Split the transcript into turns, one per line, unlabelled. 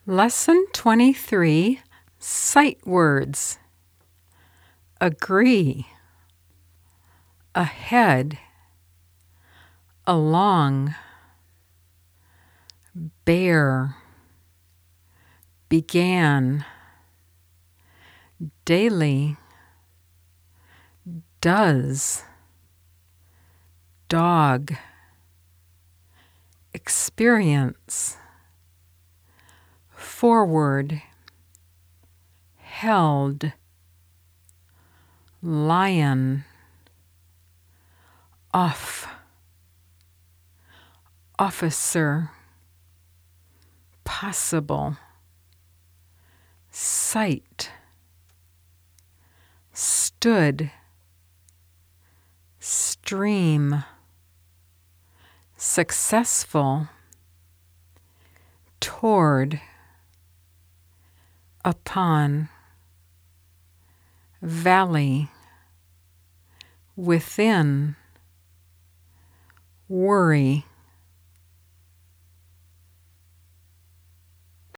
Lesson 23, Sight Words. Agree, ahead, along, bear, began, daily, does, dog, experience, forward, held, lion, off, officer, possible, sight, stood, stream, successful, toward, upon, valley, within, worry,